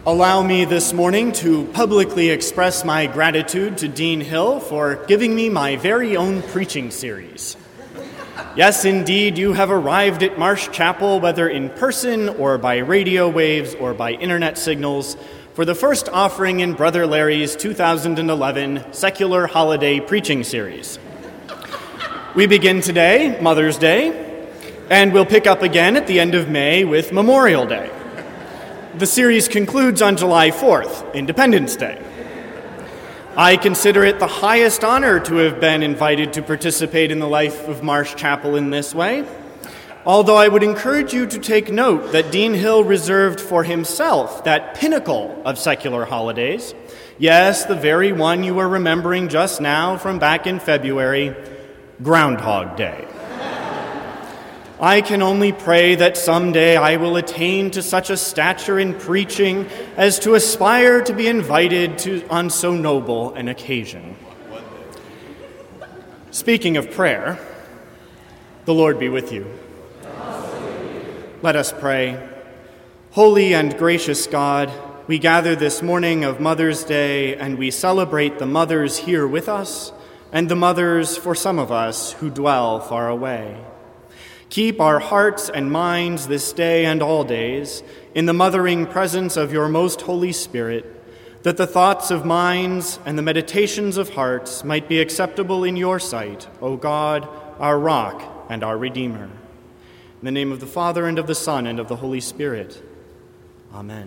Allow me this morning to publicly express my gratitude to Dean Hill for giving me my very own preaching series. Yes, indeed, you have arrived at Marsh Chapel, whether in person or by radio waves or by internet signals, for the first offering in Brother Larry's 2011 Secular Holiday Preaching Series. We begin today, Mother's Day, and we'll pick up again at the end of May with Memorial Day. The series concludes on July 4th, Independence Day. I consider it the highest honor to have been invited to participate in the life of Marsh Chapel in this way, although I would encourage you to take note that Dean Hill reserved for himself that pinnacle of secular holidays, yes, the very one you were remembering just now from back in February, Groundhog Day. I can only pray that someday I will attain to such a stature in preaching as to aspire to be invited on so noble an occasion. Speaking of prayer, the Lord be with you. Let us pray. Holy and gracious God, we gather this morning of Mother's Day and we celebrate the mothers here with us and the mothers for some of us who dwell far away. Keep our hearts and minds this day and all days in the mothering presence of your most Holy Spirit, that the thoughts of minds and the meditations of hearts might be acceptable in your sight, O God, our rock and our Redeemer. In the name of the Father, and of the Son, and of the Holy Spirit. Amen.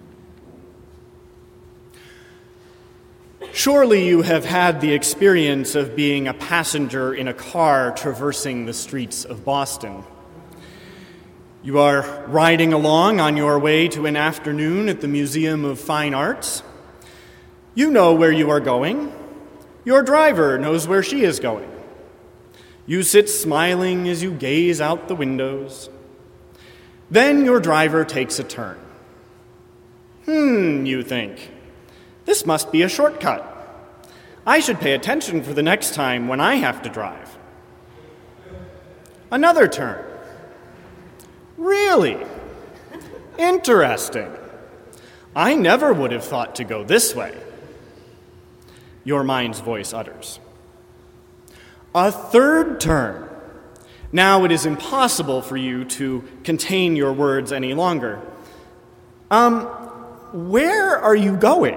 Surely you have had the experience of being a passenger in a car traversing the streets of Boston. You are riding along on your way to an afternoon at the Museum of Fine Arts. You know where you are going. Your driver knows where she is going. You sit smiling as you gaze out the windows. Then your driver takes a turn. You think. This must be a shortcut. I should pay attention for the next time when I have to drive. Another turn. Really? Interesting. I never would have thought to go this way. Your mind's voice utters. A third turn. Now it is impossible for you to contain your words any longer. Where are you going?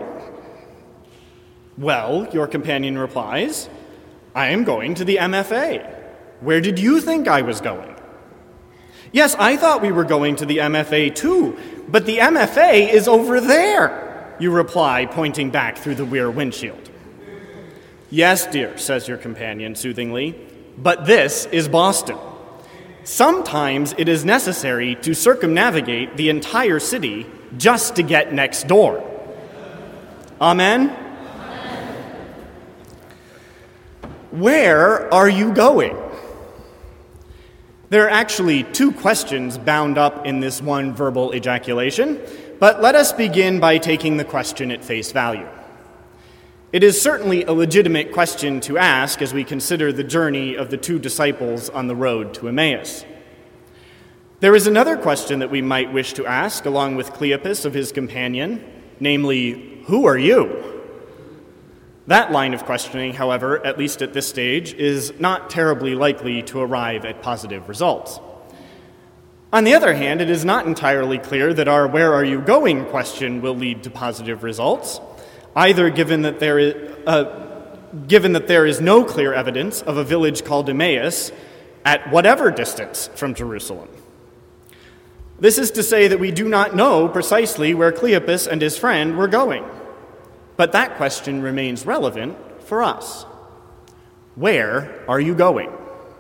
Well, your companion replies, I am going to the MFA. Where did you think I was going? Yes, I thought we were going to the MFA too, but the MFA is over there, you reply, pointing back through the rear windshield. Yes, dear, says your companion soothingly, but this is Boston. Sometimes it is necessary to circumnavigate the entire city just to get next door. Amen? Where are you going? There are actually two questions bound up in this one verbal ejaculation, but let us begin by taking the question at face value. It is certainly a legitimate question to ask as we consider the journey of the two disciples on the road to Emmaus. There is another question that we might wish to ask along with Cleopas of his companion, namely, who are you? That line of questioning, however, at least at this stage, is not terribly likely to arrive at positive results. On the other hand, it is not entirely clear that our where are you going question will lead to positive results, either given that there is no clear evidence of a village called Emmaus at whatever distance from Jerusalem. This is to say that we do not know precisely where Cleopas and his friend were going. But that question remains relevant for us. Where are you going?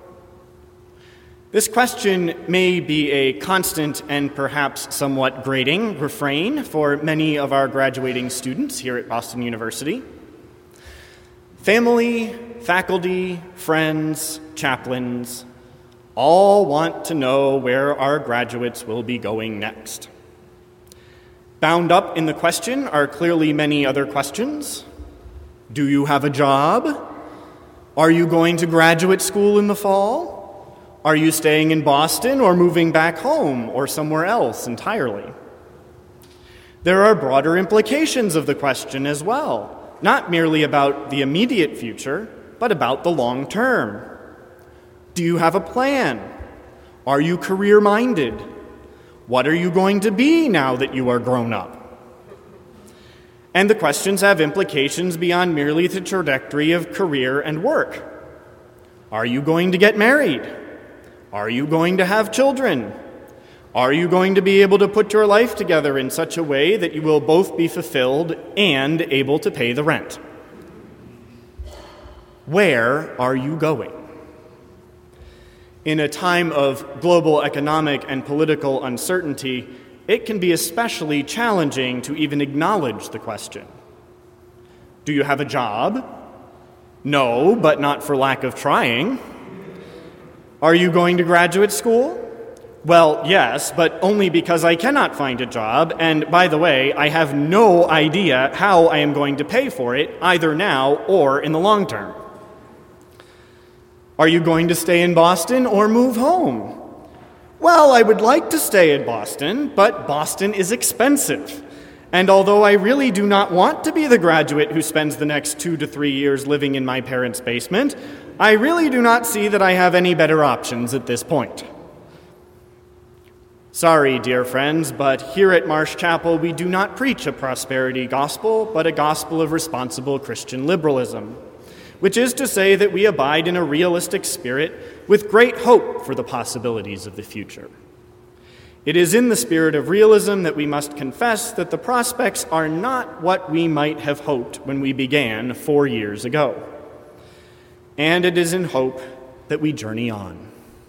This question may be a constant and perhaps somewhat grating refrain for many of our graduating students here at Boston University. Family, faculty, friends, chaplains, all want to know where our graduates will be going next. Bound up in the question are clearly many other questions. Do you have a job? Are you going to graduate school in the fall? Are you staying in Boston or moving back home or somewhere else entirely? There are broader implications of the question as well, not merely about the immediate future, but about the long term. Do you have a plan? Are you career-minded? What are you going to be now that you are grown up? And the questions have implications beyond merely the trajectory of career and work. Are you going to get married? Are you going to have children? Are you going to be able to put your life together in such a way that you will both be fulfilled and able to pay the rent? Where are you going? In a time of global economic and political uncertainty, it can be especially challenging to even acknowledge the question. Do you have a job? No, but not for lack of trying. Are you going to graduate school? Well, yes, but only because I cannot find a job, and by the way, I have no idea how I am going to pay for it, either now or in the long term. Are you going to stay in Boston or move home? Well, I would like to stay in Boston, but Boston is expensive. And although I really do not want to be the graduate who spends the next 2 to 3 years living in my parents' basement, I really do not see that I have any better options at this point. Sorry, dear friends, but here at Marsh Chapel we do not preach a prosperity gospel, but a gospel of responsible Christian liberalism, which is to say that we abide in a realistic spirit with great hope for the possibilities of the future. It is in the spirit of realism that we must confess that the prospects are not what we might have hoped when we began 4 years ago. And it is in hope that we journey on.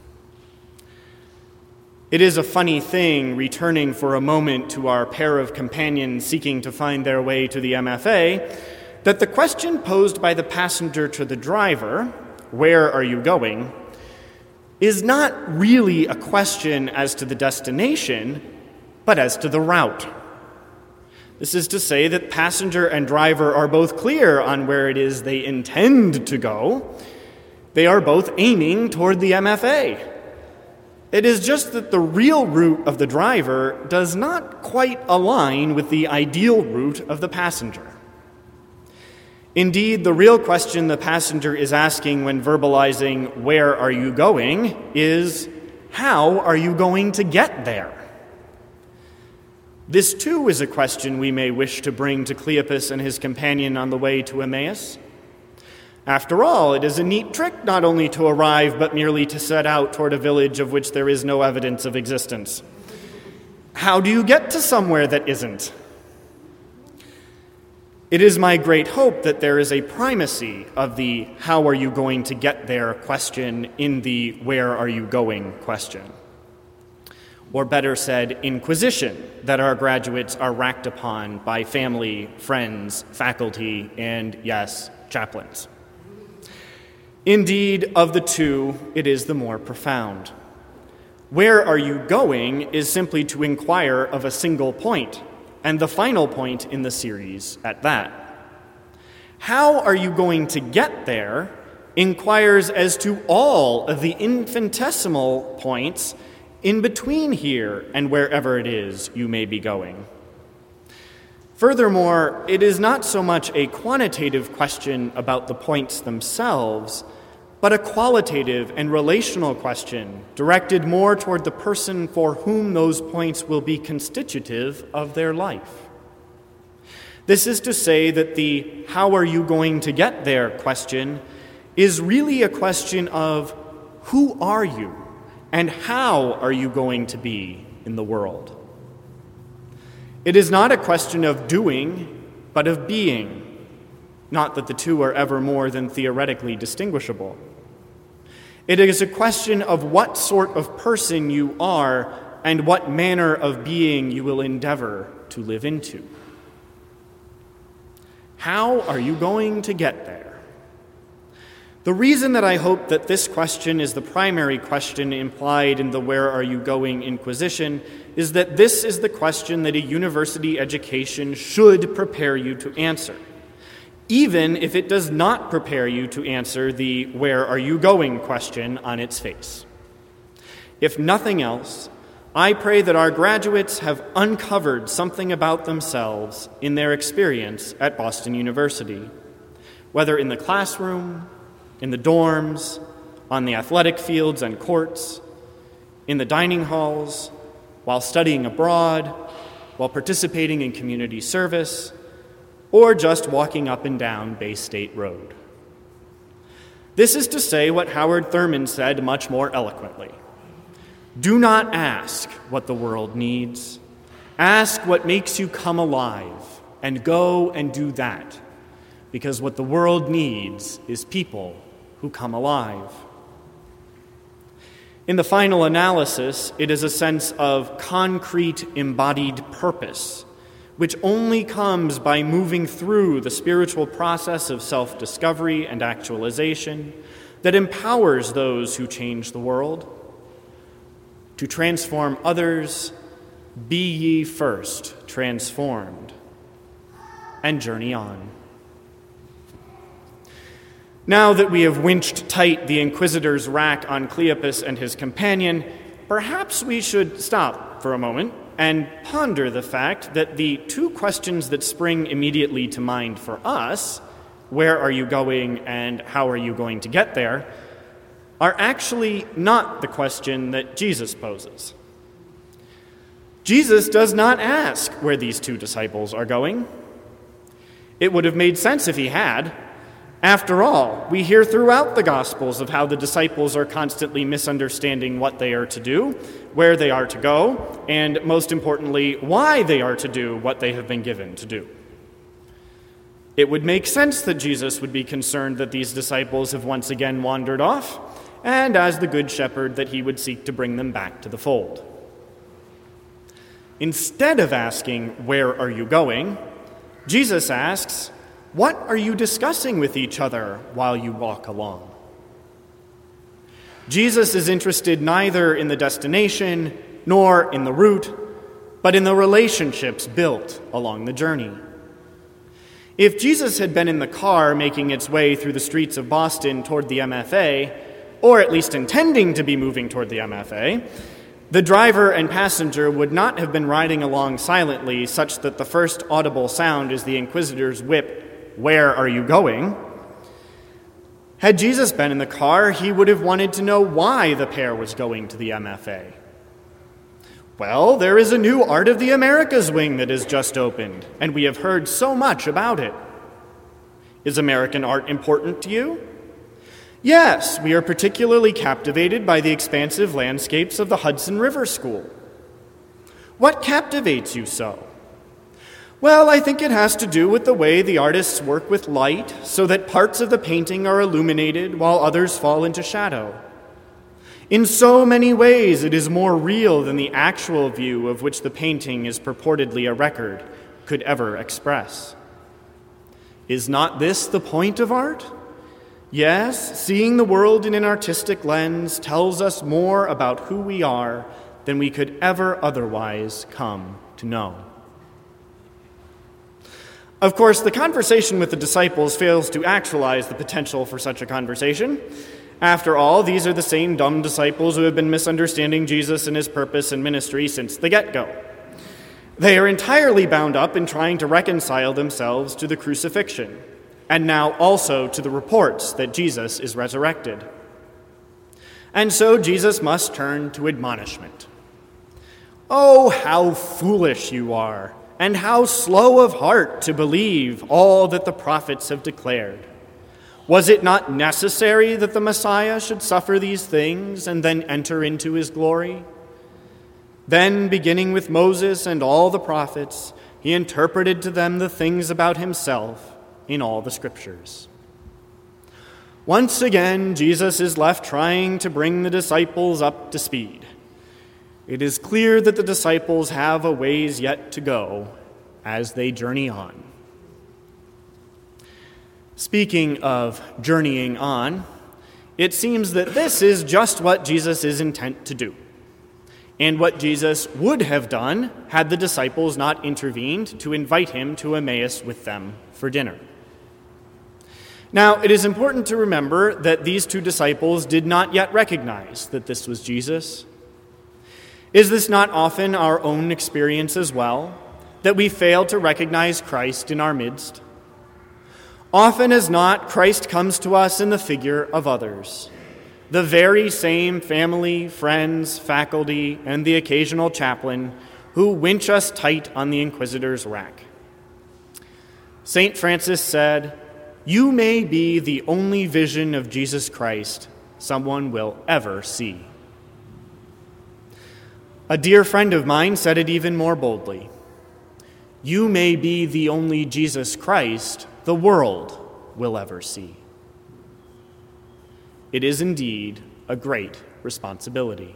It is a funny thing, returning for a moment to our pair of companions seeking to find their way to the MFA, that the question posed by the passenger to the driver, "Where are you going?" is not really a question as to the destination, but as to the route. This is to say that passenger and driver are both clear on where it is they intend to go. They are both aiming toward the MFA. It is just that the real route of the driver does not quite align with the ideal route of the passenger. Indeed, the real question the passenger is asking when verbalizing, "Where are you going?" is, "How are you going to get there?" This, too, is a question we may wish to bring to Cleopas and his companion on the way to Emmaus. After all, it is a neat trick not only to arrive, but merely to set out toward a village of which there is no evidence of existence. How do you get to somewhere that isn't? It is my great hope that there is a primacy of the "how are you going to get there" question in the "where are you going" question. Or better said, inquisition that our graduates are racked upon by family, friends, faculty, and, yes, chaplains. Indeed, of the two, it is the more profound. Where are you going is simply to inquire of a single point, and the final point in the series at that. How are you going to get there inquires as to all of the infinitesimal points in between here and wherever it is you may be going. Furthermore, it is not so much a quantitative question about the points themselves, but a qualitative and relational question directed more toward the person for whom those points will be constitutive of their life. This is to say that the "how are you going to get there" question is really a question of who are you and how are you going to be in the world. It is not a question of doing, but of being, not that the two are ever more than theoretically distinguishable. It is a question of what sort of person you are and what manner of being you will endeavor to live into. How are you going to get there? The reason that I hope that this question is the primary question implied in the "where are you going" inquisition is that this is the question that a university education should prepare you to answer, even if it does not prepare you to answer the "where are you going" question on its face. If nothing else, I pray that our graduates have uncovered something about themselves in their experience at Boston University, whether in the classroom, in the dorms, on the athletic fields and courts, in the dining halls, while studying abroad, while participating in community service, or just walking up and down Bay State Road. This is to say what Howard Thurman said much more eloquently. Do not ask what the world needs. Ask what makes you come alive, and go and do that, because what the world needs is people who come alive. In the final analysis, it is a sense of concrete embodied purpose, which only comes by moving through the spiritual process of self-discovery and actualization that empowers those who change the world. To transform others, be ye first transformed, and journey on. Now that we have winched tight the Inquisitor's rack on Cleopas and his companion, perhaps we should stop for a moment and ponder the fact that the two questions that spring immediately to mind for us, where are you going and how are you going to get there, are actually not the question that Jesus poses. Jesus does not ask where these two disciples are going. It would have made sense if he had. After all, we hear throughout the Gospels of how the disciples are constantly misunderstanding what they are to do, where they are to go, and most importantly, why they are to do what they have been given to do. It would make sense that Jesus would be concerned that these disciples have once again wandered off, and as the Good Shepherd, that he would seek to bring them back to the fold. Instead of asking, "Where are you going?" Jesus asks, "What are you discussing with each other while you walk along?" Jesus is interested neither in the destination nor in the route, but in the relationships built along the journey. If Jesus had been in the car making its way through the streets of Boston toward the MFA, or at least intending to be moving toward the MFA, the driver and passenger would not have been riding along silently such that the first audible sound is the Inquisitor's whip, "Where are you going?" Had Jesus been in the car, he would have wanted to know why the pair was going to the MFA. Well, there is a new Art of the Americas wing that has just opened, and we have heard so much about it. Is American art important to you? Yes, we are particularly captivated by the expansive landscapes of the Hudson River School. What captivates you so? Well, I think it has to do with the way the artists work with light so that parts of the painting are illuminated while others fall into shadow. In so many ways, it is more real than the actual view of which the painting is purportedly a record could ever express. Is not this the point of art? Yes, seeing the world in an artistic lens tells us more about who we are than we could ever otherwise come to know. Of course, the conversation with the disciples fails to actualize the potential for such a conversation. After all, these are the same dumb disciples who have been misunderstanding Jesus and his purpose and ministry since the get-go. They are entirely bound up in trying to reconcile themselves to the crucifixion, and now also to the reports that Jesus is resurrected. And so Jesus must turn to admonishment. Oh, how foolish you are, and how slow of heart to believe all that the prophets have declared. Was it not necessary that the Messiah should suffer these things and then enter into his glory? Then, beginning with Moses and all the prophets, he interpreted to them the things about himself in all the scriptures. Once again, Jesus is left trying to bring the disciples up to speed. It is clear that the disciples have a ways yet to go as they journey on. Speaking of journeying on, it seems that this is just what Jesus is intent to do, and what Jesus would have done had the disciples not intervened to invite him to Emmaus with them for dinner. Now, it is important to remember that these two disciples did not yet recognize that this was Jesus. Is this not often our own experience as well, that we fail to recognize Christ in our midst? Often as not, Christ comes to us in the figure of others, the very same family, friends, faculty, and the occasional chaplain who winch us tight on the inquisitor's rack. St. Francis said, "You may be the only vision of Jesus Christ someone will ever see." A dear friend of mine said it even more boldly. You may be the only Jesus Christ the world will ever see. It is indeed a great responsibility.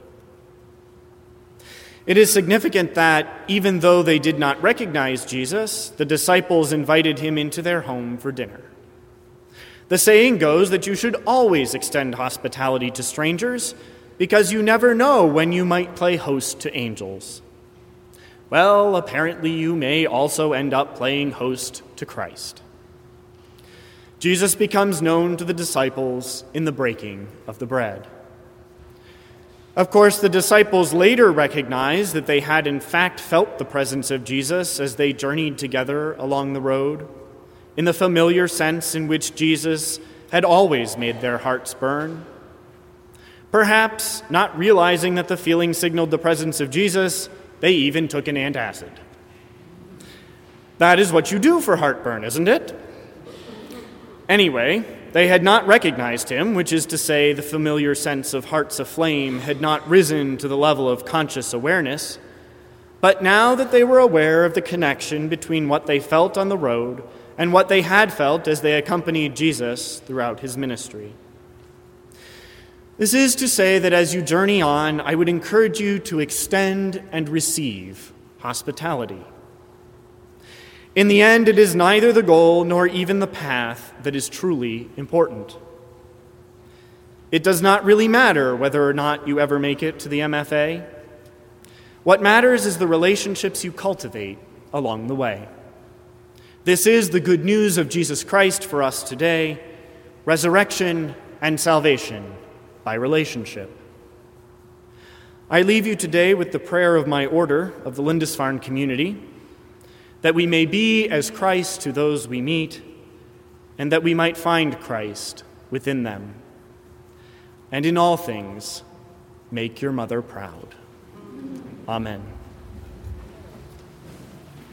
It is significant that, even though they did not recognize Jesus, the disciples invited him into their home for dinner. The saying goes that you should always extend hospitality to strangers because you never know when you might play host to angels. Well, apparently you may also end up playing host to Christ. Jesus becomes known to the disciples in the breaking of the bread. Of course, the disciples later recognized that they had in fact felt the presence of Jesus as they journeyed together along the road, in the familiar sense in which Jesus had always made their hearts burn. Perhaps, not realizing that the feeling signaled the presence of Jesus, they even took an antacid. That is what you do for heartburn, isn't it? Anyway, they had not recognized him, which is to say the familiar sense of hearts aflame had not risen to the level of conscious awareness. But now that they were aware of the connection between what they felt on the road and what they had felt as they accompanied Jesus throughout his ministry. This is to say that as you journey on, I would encourage you to extend and receive hospitality. In the end, it is neither the goal nor even the path that is truly important. It does not really matter whether or not you ever make it to the MFA. What matters is the relationships you cultivate along the way. This is the good news of Jesus Christ for us today, resurrection and salvation by relationship. I leave you today with the prayer of my order of the Lindisfarne community, that we may be as Christ to those we meet, and that we might find Christ within them. And in all things, make your mother proud. Amen.